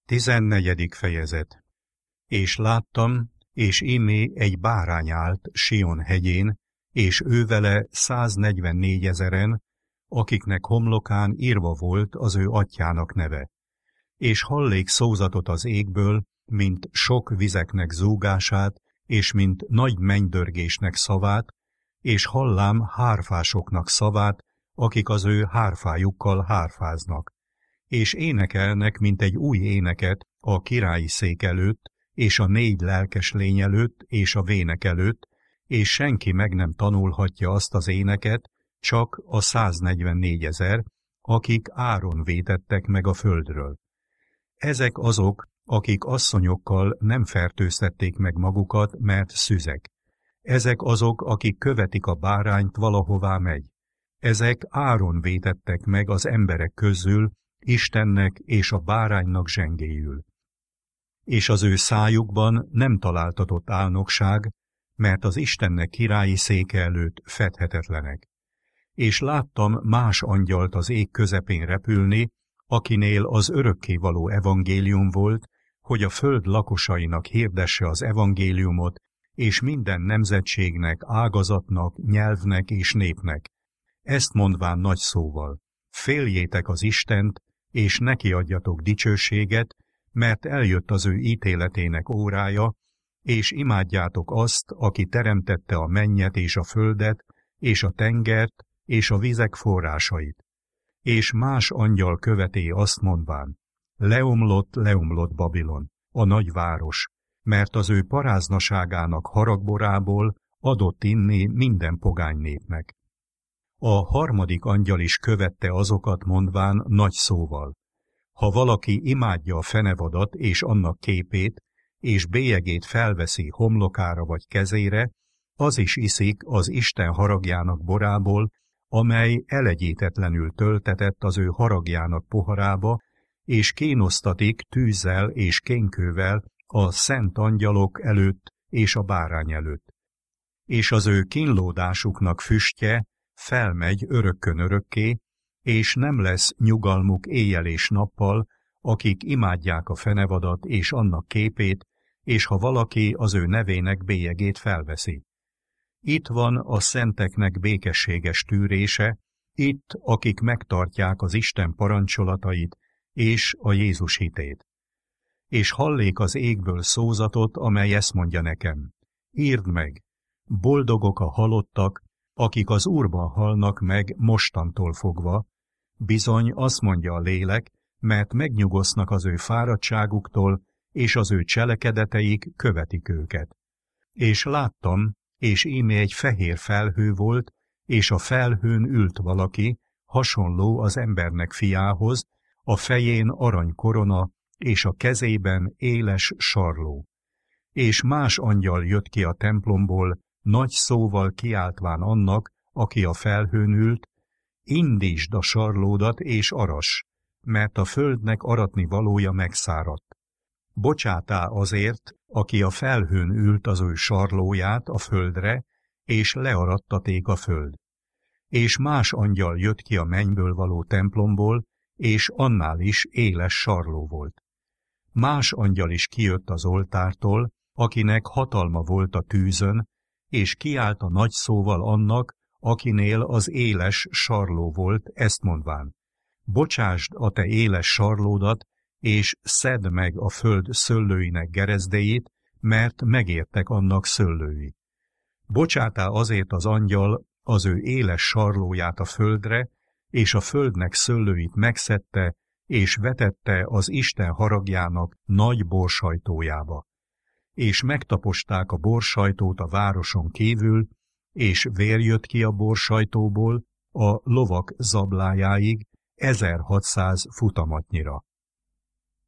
14. fejezet. És láttam, és ímé egy bárány állt Sion hegyén, és ővele 144 000, akiknek homlokán írva volt az ő atyjának neve. És hallék szózatot az égből, mint sok vizeknek zúgását, és mint nagy mennydörgésnek szavát, és hallám hárfásoknak szavát, akik az ő hárfájukkal hárfáznak. És énekelnek, mint egy új éneket a királyi szék előtt, és a 4 lelkes lény előtt, és a vének előtt, és senki meg nem tanulhatja azt az éneket, csak a 144 000, akik áron vétettek meg a földről. Ezek azok, akik asszonyokkal nem fertőztették meg magukat, mert szüzek. Ezek azok, akik követik a bárányt, valahová megy. Ezek áron vétettek meg az emberek közül, Istennek és a báránynak zsengéjül. És az ő szájukban nem találtatott álnokság, mert az Istennek királyi széke előtt fedhetetlenek. És láttam más angyalt az ég közepén repülni, akinél az örökkévaló evangélium volt, hogy a föld lakosainak hirdesse az evangéliumot, és minden nemzetségnek, ágazatnak, nyelvnek és népnek. Ezt mondván nagy szóval: féljétek az Istent, és neki adjatok dicsőséget, mert eljött az ő ítéletének órája, és imádjátok azt, aki teremtette a mennyet és a földet, és a tengert, és a vizek forrásait. És más angyal követé azt mondván: leomlott, leomlott Babilon, a nagy város, mert az ő paráznaságának haragborából adott inni minden pogány népnek. A harmadik angyal is követte azokat mondván nagy szóval: ha valaki imádja a fenevadat és annak képét, és bélyegét felveszi homlokára vagy kezére, az is iszik az Isten haragjának borából, amely elegyítetlenül töltetett az ő haragjának poharába, és kénosztatik tűzzel és kénkővel a szent angyalok előtt és a bárány előtt. És az ő kínlódásuknak füstje felmegy örökkön örökké, és nem lesz nyugalmuk éjjel és nappal, akik imádják a fenevadat és annak képét, és ha valaki az ő nevének bélyegét felveszi. Itt van a szenteknek békességes tűrése, itt, akik megtartják az Isten parancsolatait és a Jézus hitét. És hallék az égből szózatot, amely ezt mondja nekem: írd meg, boldogok a halottak, akik az Úrban halnak meg mostantól fogva, bizony azt mondja a lélek, mert megnyugosznak az ő fáradtságuktól, és az ő cselekedeteik követik őket. És láttam, és íme egy fehér felhő volt, és a felhőn ült valaki, hasonló az embernek fiához, a fején arany korona, és a kezében éles sarló. És más angyal jött ki a templomból, nagy szóval kiáltván annak, aki a felhőn ült: indítsd a sarlódat és aras, mert a földnek aratni valója megszáradt. Bocsátá azért, aki a felhőn ült az ő sarlóját a földre, és learattaték a föld. És más angyal jött ki a mennyből való templomból, és annál is éles sarló volt. Más angyal is kijött az oltártól, akinek hatalma volt a tűzön, és kiállt a nagy szóval annak, akinél az éles sarló volt, ezt mondván: bocsásd a te éles sarlódat, és szedd meg a föld szőlőinek gerezdéit, mert megértek annak szőlői. Bocsátá azért az angyal az ő éles sarlóját a földre, és a földnek szőlőit megszedte, és vetette az Isten haragjának nagy borsajtójába. És megtaposták a borsajtót a városon kívül, és vér jött ki a borsajtóból a lovak zablájáig 1600 futamatnyira.